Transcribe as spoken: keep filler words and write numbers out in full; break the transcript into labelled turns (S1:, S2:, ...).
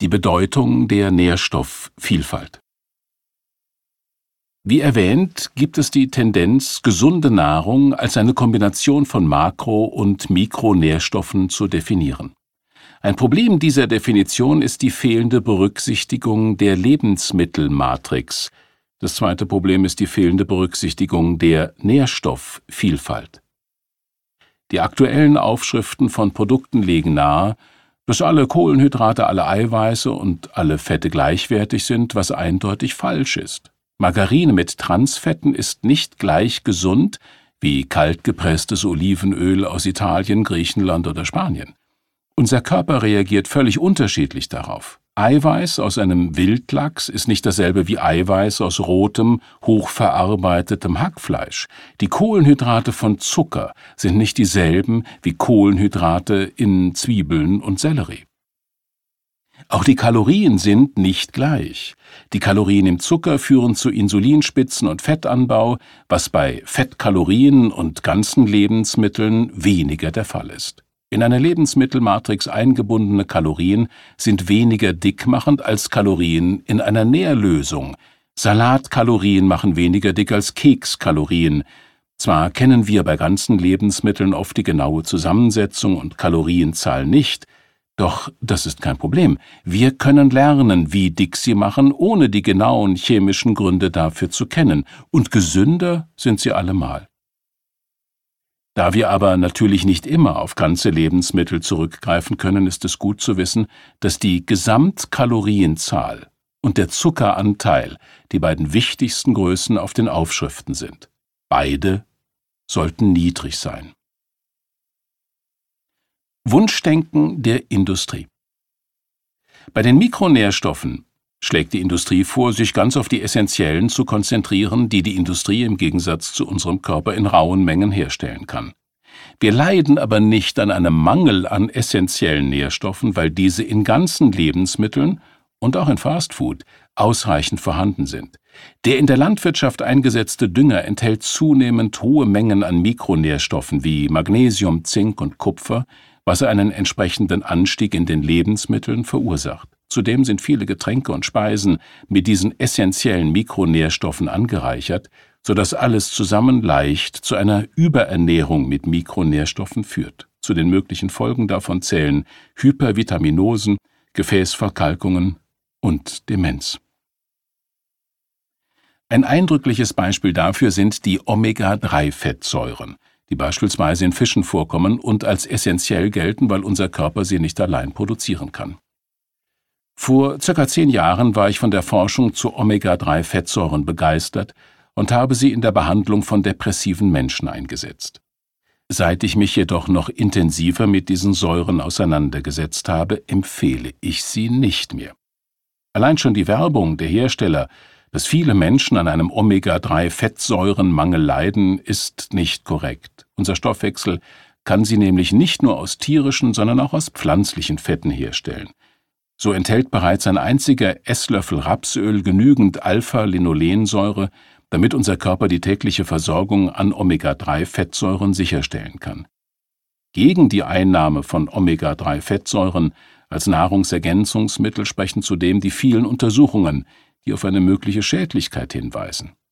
S1: Die Bedeutung der Nährstoffvielfalt. Wie erwähnt, gibt es die Tendenz, gesunde Nahrung als eine Kombination von Makro- und Mikronährstoffen zu definieren. Ein Problem dieser Definition ist die fehlende Berücksichtigung der Lebensmittelmatrix. Das zweite Problem ist die fehlende Berücksichtigung der Nährstoffvielfalt. Die aktuellen Aufschriften von Produkten legen nahe, dass alle Kohlenhydrate, alle Eiweiße und alle Fette gleichwertig sind, was eindeutig falsch ist. Margarine mit Transfetten ist nicht gleich gesund wie kaltgepresstes Olivenöl aus Italien, Griechenland oder Spanien. Unser Körper reagiert völlig unterschiedlich darauf. Eiweiß aus einem Wildlachs ist nicht dasselbe wie Eiweiß aus rotem, hochverarbeitetem Hackfleisch. Die Kohlenhydrate von Zucker sind nicht dieselben wie Kohlenhydrate in Zwiebeln und Sellerie. Auch die Kalorien sind nicht gleich. Die Kalorien im Zucker führen zu Insulinspitzen und Fettanbau, was bei Fettkalorien und ganzen Lebensmitteln weniger der Fall ist. In eine Lebensmittelmatrix eingebundene Kalorien sind weniger dickmachend als Kalorien in einer Nährlösung. Salatkalorien machen weniger dick als Kekskalorien. Zwar kennen wir bei ganzen Lebensmitteln oft die genaue Zusammensetzung und Kalorienzahl nicht, doch das ist kein Problem. Wir können lernen, wie dick sie machen, ohne die genauen chemischen Gründe dafür zu kennen. Und gesünder sind sie allemal. Da wir aber natürlich nicht immer auf ganze Lebensmittel zurückgreifen können, ist es gut zu wissen, dass die Gesamtkalorienzahl und der Zuckeranteil die beiden wichtigsten Größen auf den Aufschriften sind. Beide sollten niedrig sein. Wunschdenken der Industrie. Bei den Mikronährstoffen schlägt die Industrie vor, sich ganz auf die essentiellen zu konzentrieren, die die Industrie im Gegensatz zu unserem Körper in rauen Mengen herstellen kann. Wir leiden aber nicht an einem Mangel an essentiellen Nährstoffen, weil diese in ganzen Lebensmitteln und auch in Fastfood ausreichend vorhanden sind. Der in der Landwirtschaft eingesetzte Dünger enthält zunehmend hohe Mengen an Mikronährstoffen wie Magnesium, Zink und Kupfer, was einen entsprechenden Anstieg in den Lebensmitteln verursacht. Zudem sind viele Getränke und Speisen mit diesen essentiellen Mikronährstoffen angereichert, sodass alles zusammen leicht zu einer Überernährung mit Mikronährstoffen führt. Zu den möglichen Folgen davon zählen Hypervitaminosen, Gefäßverkalkungen und Demenz. Ein eindrückliches Beispiel dafür sind die Omega drei Fettsäuren, die beispielsweise in Fischen vorkommen und als essentiell gelten, weil unser Körper sie nicht allein produzieren kann. Vor circa zehn Jahren war ich von der Forschung zu Omega drei Fettsäuren begeistert und habe sie in der Behandlung von depressiven Menschen eingesetzt. Seit ich mich jedoch noch intensiver mit diesen Säuren auseinandergesetzt habe, empfehle ich sie nicht mehr. Allein schon die Werbung der Hersteller, dass viele Menschen an einem Omega drei Fettsäurenmangel leiden, ist nicht korrekt. Unser Stoffwechsel kann sie nämlich nicht nur aus tierischen, sondern auch aus pflanzlichen Fetten herstellen. So enthält bereits ein einziger Esslöffel Rapsöl genügend Alpha-Linolensäure, damit unser Körper die tägliche Versorgung an Omega drei Fettsäuren sicherstellen kann. Gegen die Einnahme von Omega drei Fettsäuren als Nahrungsergänzungsmittel sprechen zudem die vielen Untersuchungen, die auf eine mögliche Schädlichkeit hinweisen.